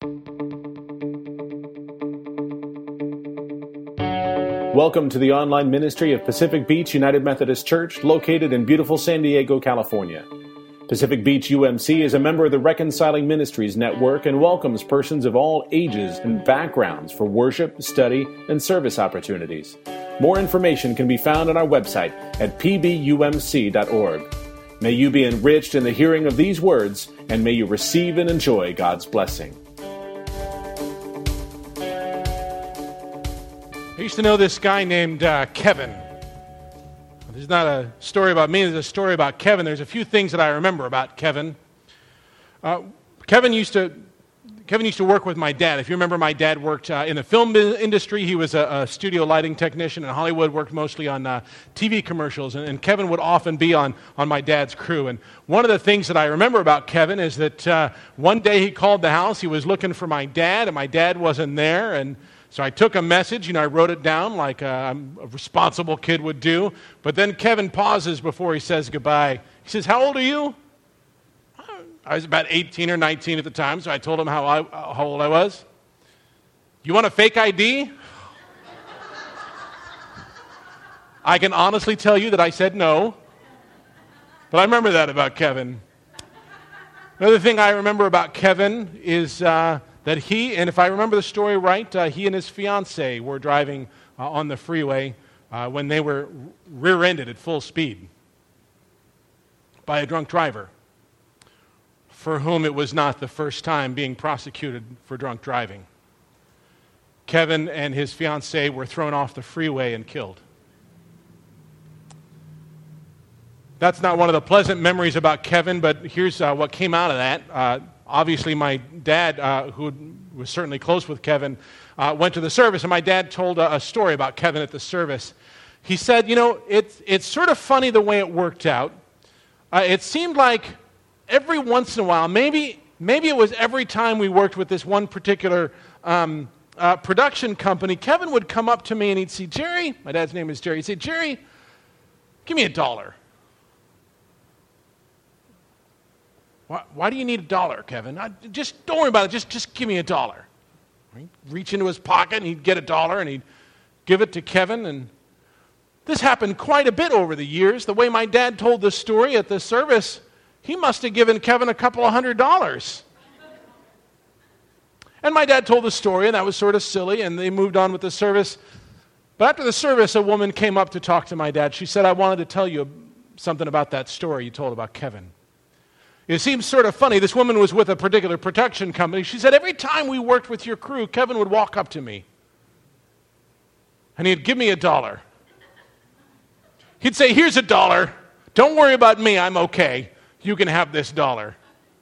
Welcome to the online ministry of Pacific Beach United Methodist Church, located in beautiful San Diego, California. Pacific Beach UMC is a member of the Reconciling Ministries Network and welcomes persons of all ages and backgrounds for worship, study, and service opportunities. More information can be found on our website at pbumc.org. May you be enriched in the hearing of these words, and may you receive and enjoy God's blessing. I used to know this guy named Kevin. There's not a story about me, there's a story about Kevin. There's a few things that I remember about Kevin. Kevin used to work with my dad. If you remember, my dad worked in the film industry. He was a studio lighting technician in Hollywood, worked mostly on TV commercials, and Kevin would often be on my dad's crew. And one of the things that I remember about Kevin is that one day he called the house. He was looking for my dad, and my dad wasn't there, and so I took a message, I wrote it down like a responsible kid would do. But then Kevin pauses before he says goodbye. He says, "How old are you?" I was about 18 or 19 at the time, so I told him how old I was. "You want a fake ID?" I can honestly tell you that I said no. But I remember that about Kevin. Another thing I remember about Kevin is that he, and if I remember the story right, he and his fiancée were driving on the freeway when they were rear-ended at full speed by a drunk driver for whom it was not the first time being prosecuted for drunk driving. Kevin and his fiancée were thrown off the freeway and killed. That's not one of the pleasant memories about Kevin, but here's what came out of that. Obviously, my dad, who was certainly close with Kevin, went to the service, and my dad told a story about Kevin at the service. He said, it's sort of funny the way it worked out. It seemed like every once in a while, maybe it was every time we worked with this one particular production company, Kevin would come up to me and he'd say, "Jerry," my dad's name is Jerry, he'd say, "Jerry, give me $1. Why do you need $1, Kevin? Just don't worry about it. Just give me $1. He'd reach into his pocket and he'd get $1 and he'd give it to Kevin. And this happened quite a bit over the years. The way my dad told the story at the service, he must have given Kevin a couple of $100s. And my dad told the story, and that was sort of silly, and they moved on with the service. But after the service, a woman came up to talk to my dad. She said, "I wanted to tell you something about that story you told about Kevin. It seems sort of funny. This woman was with a particular production company. She said, every time we worked with your crew, Kevin would walk up to me, and he'd give me $1. He'd say, 'Here's $1. Don't worry about me. I'm okay. You can have this $1.'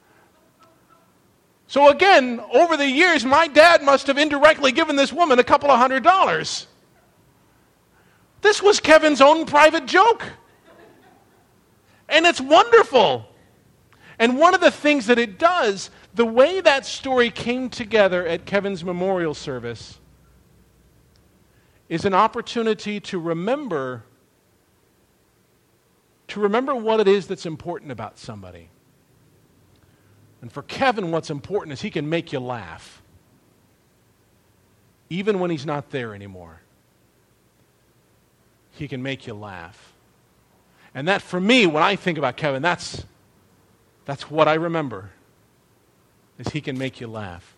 So again, over the years, my dad must have indirectly given this woman a couple of $100s. This was Kevin's own private joke. And it's wonderful. And one of the things that it does, the way that story came together at Kevin's memorial service, is an opportunity to remember what it is that's important about somebody. And for Kevin, what's important is he can make you laugh, even when he's not there anymore. He can make you laugh. And that, for me, when I think about Kevin, that's what I remember, is he can make you laugh.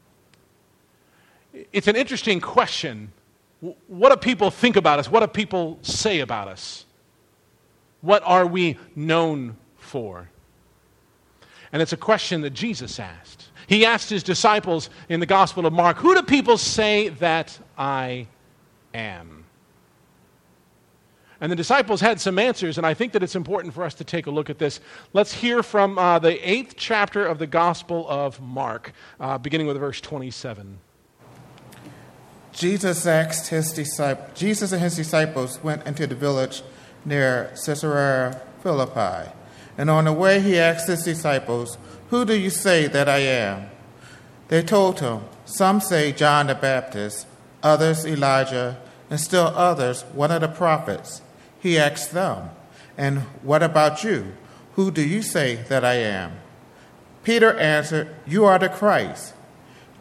It's an interesting question. What do people think about us? What do people say about us? What are we known for? And it's a question that Jesus asked. He asked his disciples in the Gospel of Mark, "Who do people say that I am?" And the disciples had some answers, and I think that it's important for us to take a look at this. Let's hear from the 8th chapter of the Gospel of Mark, beginning with verse 27. Jesus and his disciples went into the village near Caesarea Philippi. And on the way he asked his disciples, "Who do you say that I am?" They told him, "Some say John the Baptist, others Elijah, and still others one of the prophets." He asked them, "And what about you? Who do you say that I am?" Peter answered, "You are the Christ."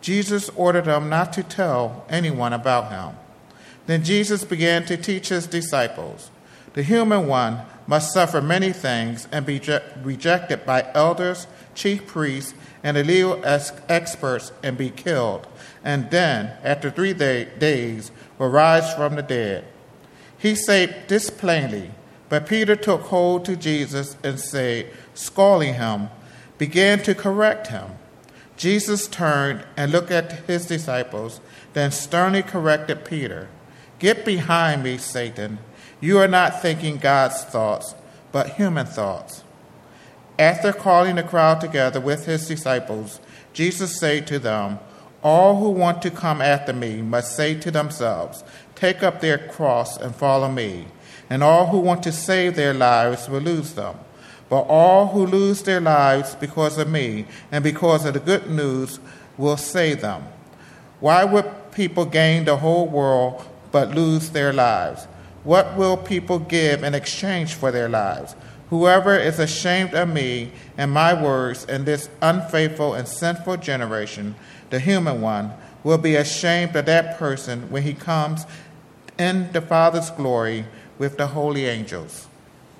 Jesus ordered them not to tell anyone about him. Then Jesus began to teach his disciples, "The human one must suffer many things and be rejected by elders, chief priests, and the legal experts and be killed, and then, after 3 days, will rise from the dead." He said this plainly, but Peter took hold to Jesus and said, scolding him, began to correct him. Jesus turned and looked at his disciples, then sternly corrected Peter. "Get behind me, Satan. You are not thinking God's thoughts, but human thoughts." After calling the crowd together with his disciples, Jesus said to them, "All who want to come after me must say to themselves, 'Take up their cross and follow me.' And all who want to save their lives will lose them. But all who lose their lives because of me and because of the good news will save them. Why would people gain the whole world but lose their lives? What will people give in exchange for their lives? Whoever is ashamed of me and my words in this unfaithful and sinful generation, the human one, will be ashamed of that person when he comes in the Father's glory with the holy angels."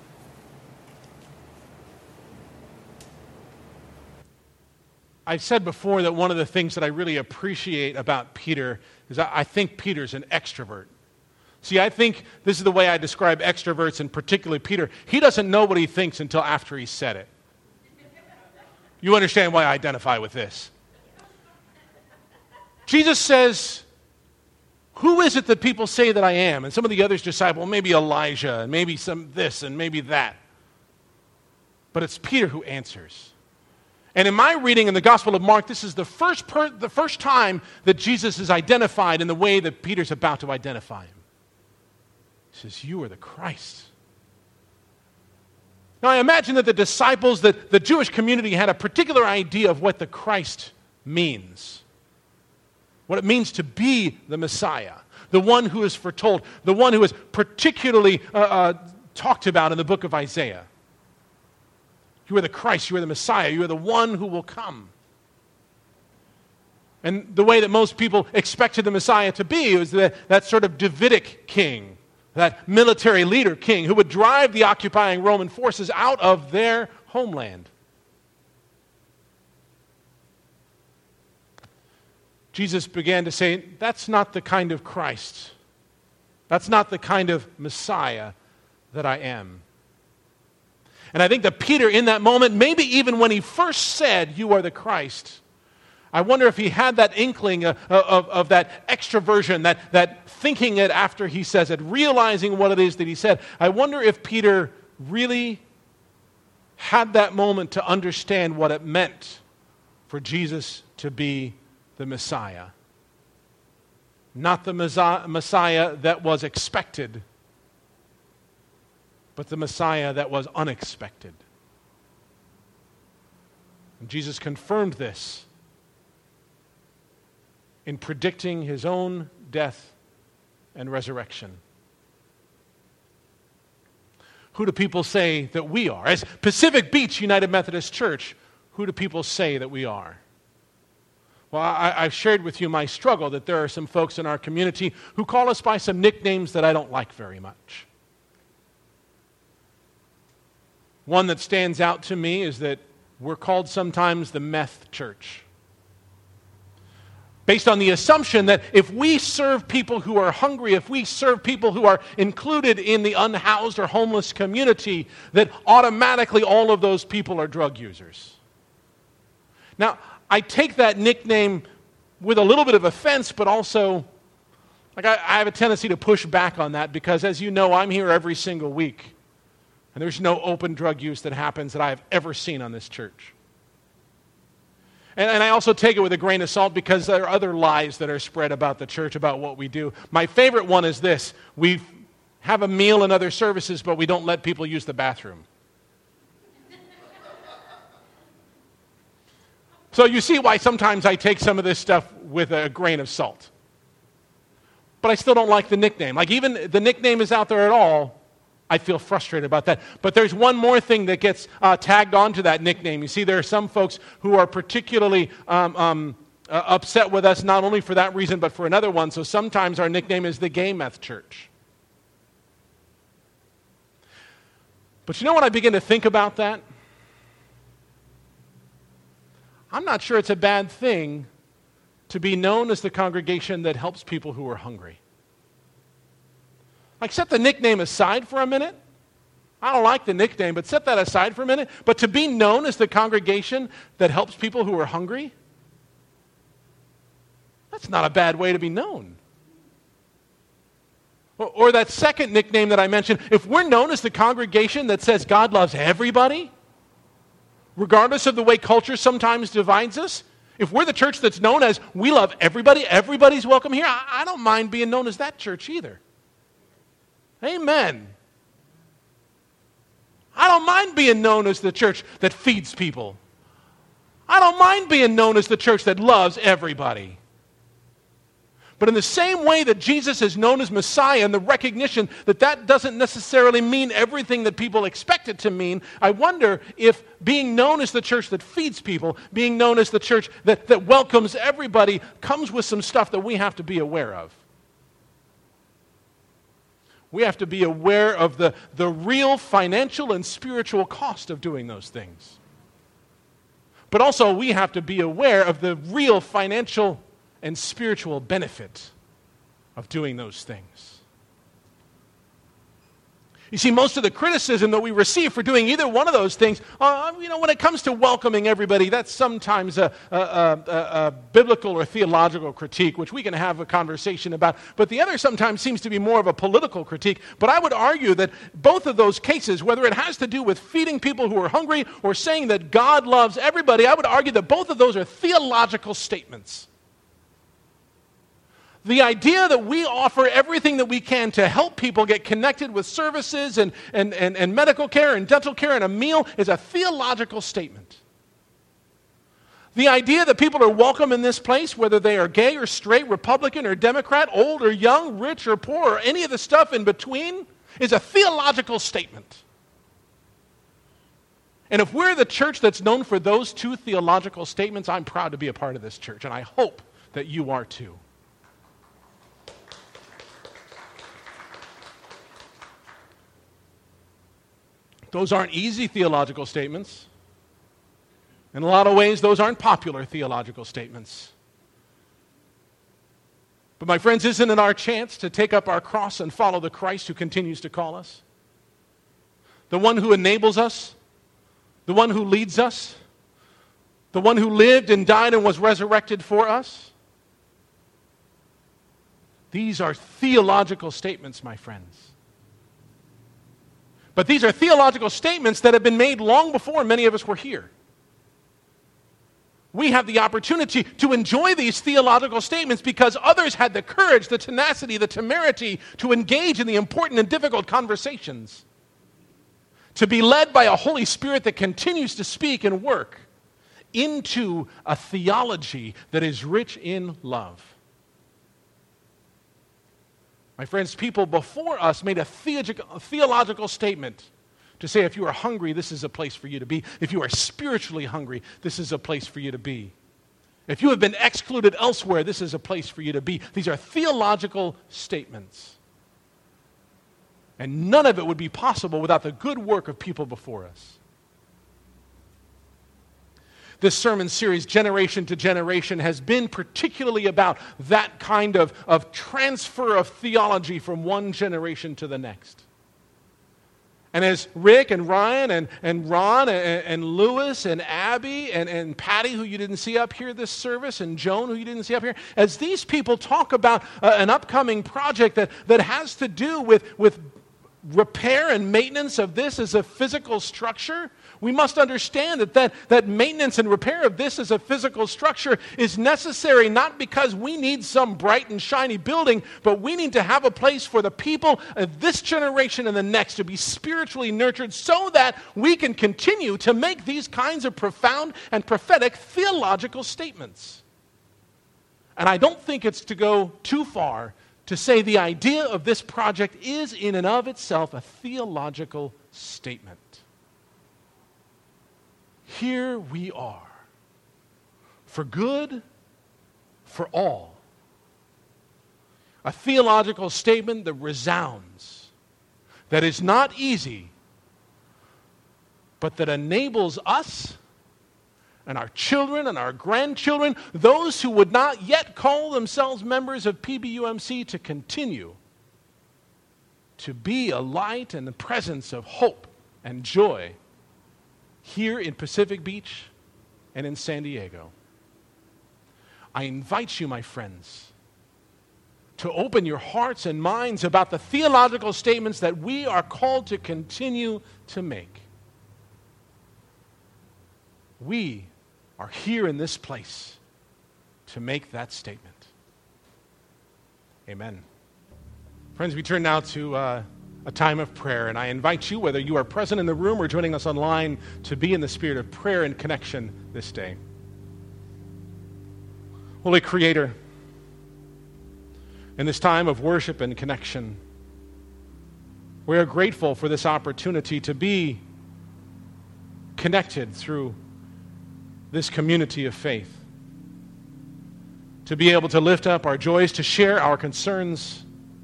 I've said before that one of the things that I really appreciate about Peter is I think Peter's an extrovert. See, I think this is the way I describe extroverts, and particularly Peter. He doesn't know what he thinks until after he said it. You understand why I identify with this. Jesus says, "Who is it that people say that I am?" And some of the others decide, well, maybe Elijah, and maybe some this, and maybe that. But it's Peter who answers. And in my reading in the Gospel of Mark, this is the first time that Jesus is identified in the way that Peter's about to identify him. He says, "You are the Christ." Now I imagine that the disciples, that the Jewish community had a particular idea of what the Christ means. What it means to be the Messiah, the one who is foretold, the one who is particularly talked about in the book of Isaiah. You are the Christ, you are the Messiah, you are the one who will come. And the way that most people expected the Messiah to be was that sort of Davidic king, that military leader king who would drive the occupying Roman forces out of their homeland. Jesus began to say, that's not the kind of Christ. That's not the kind of Messiah that I am. And I think that Peter in that moment, maybe even when he first said, "You are the Christ," I wonder if he had that inkling of that extroversion, that thinking it after he says it, realizing what it is that he said. I wonder if Peter really had that moment to understand what it meant for Jesus to be the Messiah. Not the Messiah that was expected, but the Messiah that was unexpected. And Jesus confirmed this in predicting his own death and resurrection. Who do people say that we are? As Pacific Beach United Methodist Church, who do people say that we are? Well, I've shared with you my struggle that there are some folks in our community who call us by some nicknames that I don't like very much. One that stands out to me is that we're called sometimes the meth church. Based on the assumption that if we serve people who are hungry, if we serve people who are included in the unhoused or homeless community, that automatically all of those people are drug users. Now, I take that nickname with a little bit of offense, but also, I have a tendency to push back on that because, as you know, I'm here every single week. And there's no open drug use that happens that I have ever seen on this church. And I also take it with a grain of salt because there are other lies that are spread about the church, about what we do. My favorite one is this: we have a meal and other services, but we don't let people use the bathroom. So you see why sometimes I take some of this stuff with a grain of salt. But I still don't like the nickname. Like, even the nickname is out there at all, I feel frustrated about that. But there's one more thing that gets tagged onto that nickname. You see, there are some folks who are particularly upset with us not only for that reason, but for another one. So sometimes our nickname is the Gay Meth Church. But you know what I begin to think about that? I'm not sure it's a bad thing to be known as the congregation that helps people who are hungry. Like, set the nickname aside for a minute. I don't like the nickname, but set that aside for a minute. But to be known as the congregation that helps people who are hungry, that's not a bad way to be known. Or that second nickname that I mentioned, if we're known as the congregation that says God loves everybody, regardless of the way culture sometimes divides us, if we're the church that's known as we love everybody, everybody's welcome here, I don't mind being known as that church either. Amen. I don't mind being known as the church that feeds people. I don't mind being known as the church that loves everybody. But in the same way that Jesus is known as Messiah, and the recognition that that doesn't necessarily mean everything that people expect it to mean, I wonder if being known as the church that feeds people, being known as the church that welcomes everybody, comes with some stuff that we have to be aware of. We have to be aware of the real financial and spiritual cost of doing those things. But also we have to be aware of the real financial and spiritual benefit of doing those things. You see, most of the criticism that we receive for doing either one of those things, when it comes to welcoming everybody, that's sometimes a biblical or theological critique, which we can have a conversation about. But the other sometimes seems to be more of a political critique. But I would argue that both of those cases, whether it has to do with feeding people who are hungry or saying that God loves everybody, I would argue that both of those are theological statements. The idea that we offer everything that we can to help people get connected with services and medical care and dental care and a meal is a theological statement. The idea that people are welcome in this place, whether they are gay or straight, Republican or Democrat, old or young, rich or poor, or any of the stuff in between, is a theological statement. And if we're the church that's known for those two theological statements, I'm proud to be a part of this church, and I hope that you are too. Those aren't easy theological statements. In a lot of ways, those aren't popular theological statements. But my friends, isn't it our chance to take up our cross and follow the Christ who continues to call us? The one who enables us, the one who leads us, the one who lived and died and was resurrected for us? These are theological statements, my friends. But these are theological statements that have been made long before many of us were here. We have the opportunity to enjoy these theological statements because others had the courage, the tenacity, the temerity to engage in the important and difficult conversations. To be led by a Holy Spirit that continues to speak and work into a theology that is rich in love. My friends, people before us made a theological statement to say if you are hungry, this is a place for you to be. If you are spiritually hungry, this is a place for you to be. If you have been excluded elsewhere, this is a place for you to be. These are theological statements. And none of it would be possible without the good work of people before us. This sermon series, Generation to Generation, has been particularly about that kind of transfer of theology from one generation to the next. And as Rick and Ryan and Ron and Lewis and Abby and Patty, who you didn't see up here this service, and Joan, who you didn't see up here, as these people talk about an upcoming project that has to do with repair and maintenance of this as a physical structure, we must understand that maintenance and repair of this as a physical structure is necessary not because we need some bright and shiny building, but we need to have a place for the people of this generation and the next to be spiritually nurtured so that we can continue to make these kinds of profound and prophetic theological statements. And I don't think it's to go too far to say the idea of this project is in and of itself a theological statement. Here we are, for good for all. A theological statement that resounds, that is not easy, but that enables us and our children and our grandchildren, those who would not yet call themselves members of PBUMC, to continue to be a light and the presence of hope and joy here in Pacific Beach and in San Diego. I invite you, my friends, to open your hearts and minds about the theological statements that we are called to continue to make. We are here in this place to make that statement. Amen. Friends, we turn now to a time of prayer, and I invite you, whether you are present in the room or joining us online, to be in the spirit of prayer and connection this day. Holy Creator, in this time of worship and connection, we are grateful for this opportunity to be connected through this community of faith, to be able to lift up our joys, to share our concerns,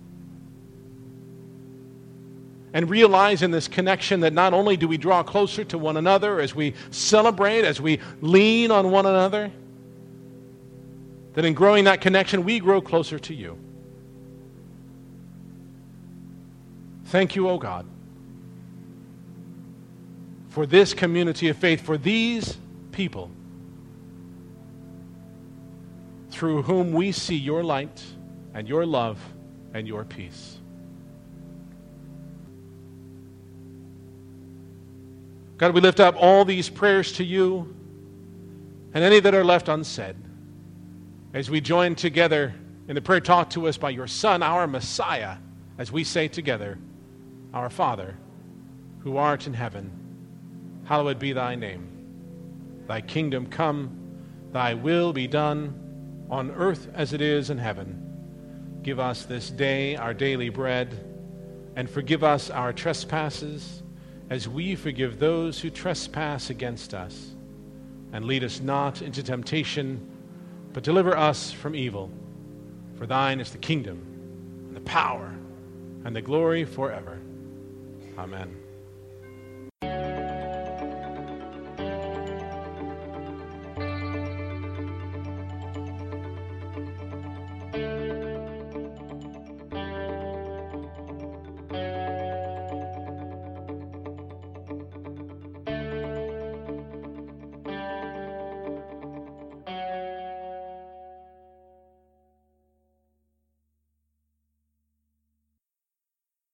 and realize in this connection that not only do we draw closer to one another as we celebrate, as we lean on one another, that in growing that connection, we grow closer to you. Thank you, O God, for this community of faith, for these people through whom we see your light and your love and your peace. God, we lift up all these prayers to you and any that are left unsaid as we join together in the prayer taught to us by your Son, our Messiah, as we say together, Our Father, who art in heaven, hallowed be thy name. Thy kingdom come, thy will be done, on earth as it is in heaven. Give us this day our daily bread, and forgive us our trespasses, as we forgive those who trespass against us. And lead us not into temptation, but deliver us from evil. For thine is the kingdom, and the power, and the glory forever. Amen.